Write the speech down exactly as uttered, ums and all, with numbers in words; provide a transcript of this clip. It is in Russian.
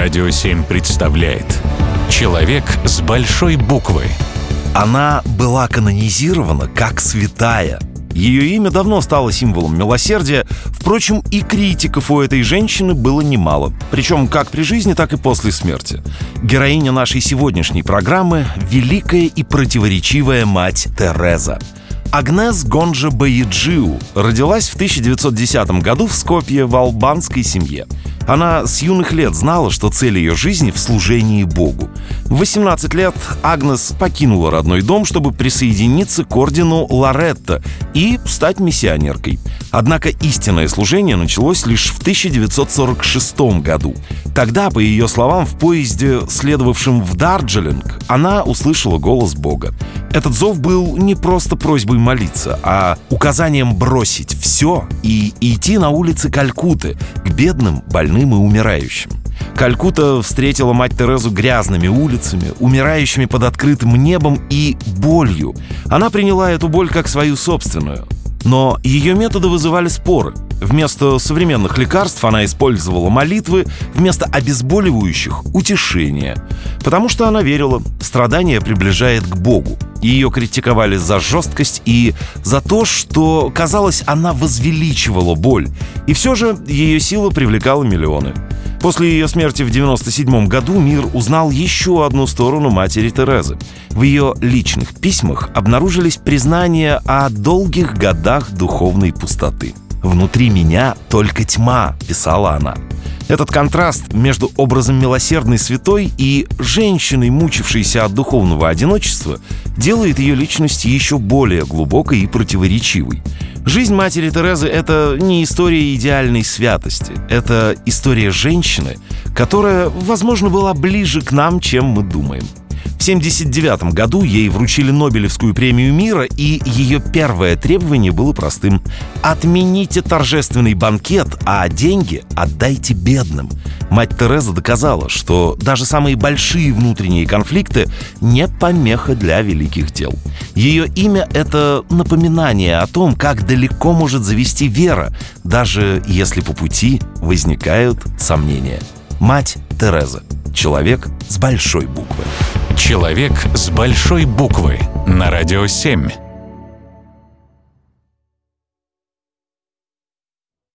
Радио семь представляет «Человек с большой буквы». Она была канонизирована как святая. Ее имя давно стало символом милосердия. Впрочем, и критиков у этой женщины было немало. Причем как при жизни, так и после смерти. Героиня нашей сегодняшней программы – великая и противоречивая мать Тереза. Агнес Гонджа-Бояджиу родилась в тысяча девятьсот десятом году в Скопье в албанской семье. Она с юных лет знала, что цель ее жизни в служении Богу. В восемнадцать лет Агнес покинула родной дом, чтобы присоединиться к ордену Лоретто и стать миссионеркой. Однако истинное служение началось лишь в тысяча девятьсот сорок шестом году. Тогда, по ее словам, в поезде, следовавшем в Дарджилинг, она услышала голос Бога. Этот зов был не просто просьбой молиться, а указанием бросить все и идти на улицы Калькутты к бедным, больным и умирающим. Калькутта встретила мать Терезу грязными улицами, умирающими под открытым небом и болью. Она приняла эту боль как свою собственную. Но ее методы вызывали споры. Вместо современных лекарств она использовала молитвы, вместо обезболивающих — утешение. Потому что она верила, страдание приближает к Богу. Ее критиковали за жесткость и за то, что, казалось, она возвеличивала боль. И все же ее сила привлекала миллионы. После ее смерти в девяносто седьмом году мир узнал еще одну сторону матери Терезы. В ее личных письмах обнаружились признания о долгих годах духовной пустоты. «Внутри меня только тьма», — писала она. Этот контраст между образом милосердной святой и женщиной, мучившейся от духовного одиночества, делает ее личность еще более глубокой и противоречивой. Жизнь матери Терезы — это не история идеальной святости. Это история женщины, которая, возможно, была ближе к нам, чем мы думаем. В семьдесят девятом году ей вручили Нобелевскую премию мира, и ее первое требование было простым: отмените торжественный банкет, а деньги отдайте бедным. Мать Тереза доказала, что даже самые большие внутренние конфликты не помеха для великих дел. Ее имя — это напоминание о том, как далеко может завести вера, даже если по пути возникают сомнения. Мать Тереза. Человек с большой буквы. «Человек с большой буквы» на Радио семь.